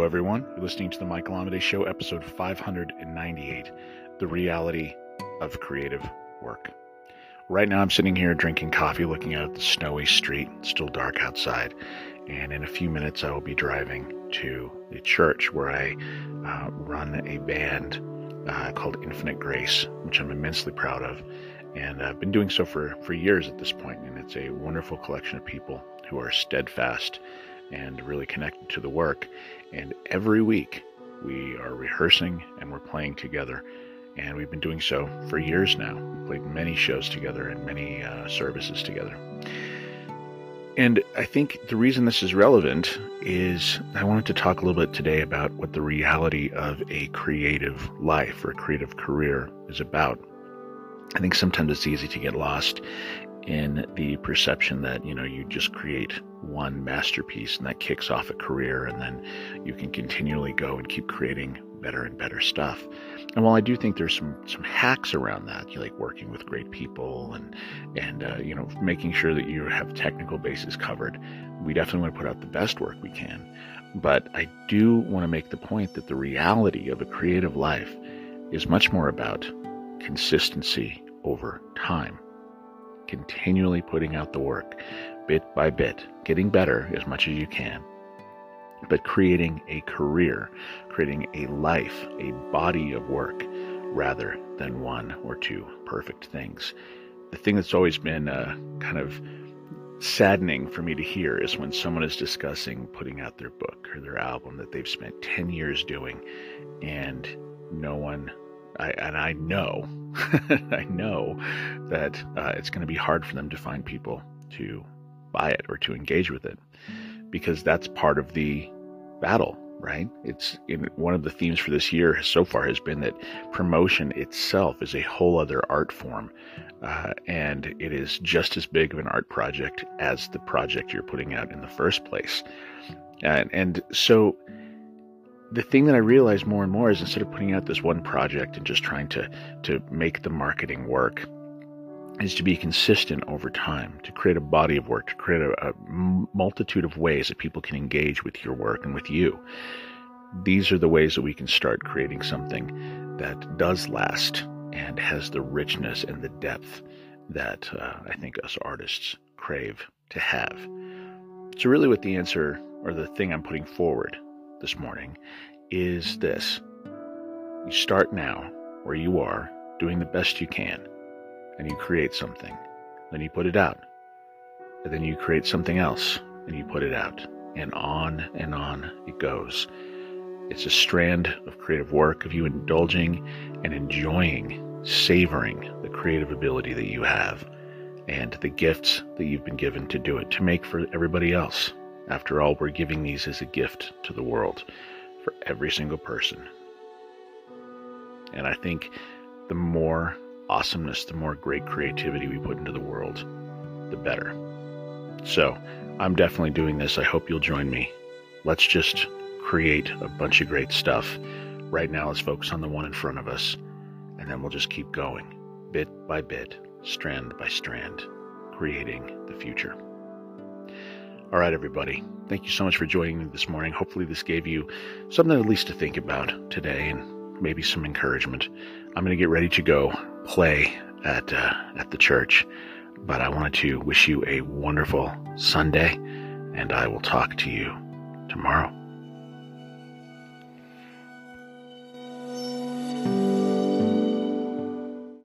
everyone. You're listening to the Michael Amidei Show, episode 598, The Reality of Creative Work. Right now I'm sitting here drinking coffee, looking out at the snowy street. It's still dark outside, and in a few minutes I will be driving to the church where I run a band called Infinite Grace, which I'm immensely proud of, and I've been doing so for years at this point, and it's a wonderful collection of people who are steadfast and really connected to the work. And every week we are rehearsing and we're playing together, and we've been doing so for years now. We played many shows together and many services together. And I think the reason this is relevant is I wanted to talk a little bit today about what the reality of a creative life or a creative career is about. I think sometimes it's easy to get lost in the perception that, you just create one masterpiece and that kicks off a career, and then you can continually go and keep creating better and better stuff. And while I do think there's some hacks around that, you like working with great people and making sure that you have technical bases covered, we definitely want to put out the best work we can. But I do want to make the point that the reality of a creative life is much more about consistency over time. Continually putting out the work, bit by bit, getting better as much as you can, but creating a career, creating a life, a body of work, rather than one or two perfect things. The thing that's always been kind of saddening for me to hear is when someone is discussing putting out their book or their album that they've spent 10 years doing, and no one, I know, I know that it's going to be hard for them to find people to buy it or to engage with it, because that's part of the battle, right? It's one of the themes for this year so far has been that promotion itself is a whole other art form, and it is just as big of an art project as the project you're putting out in the first place. And so the thing that I realize more and more is, instead of putting out this one project and just trying to make the marketing work, is to be consistent over time, to create a body of work, to create a multitude of ways that people can engage with your work and with you. These are the ways that we can start creating something that does last and has the richness and the depth that I think us artists crave to have. So really what the answer, or the thing I'm putting forward this morning, is this. You start now where you are, doing the best you can, and you create something. Then you put it out. And then you create something else, and you put it out. And on it goes. It's a strand of creative work, of you indulging and enjoying, savoring the creative ability that you have and the gifts that you've been given to do it, to make for everybody else. After all, we're giving these as a gift to the world for every single person. And I think the more awesomeness, the more great creativity we put into the world, the better. So I'm definitely doing this. I hope you'll join me. Let's just create a bunch of great stuff. Right now, let's focus on the one in front of us, and then we'll just keep going, bit by bit, strand by strand, creating the future. All right, everybody. Thank you so much for joining me this morning. Hopefully this gave you something at least to think about today, and maybe some encouragement. I'm going to get ready to go play at the church, but I wanted to wish you a wonderful Sunday, and I will talk to you tomorrow.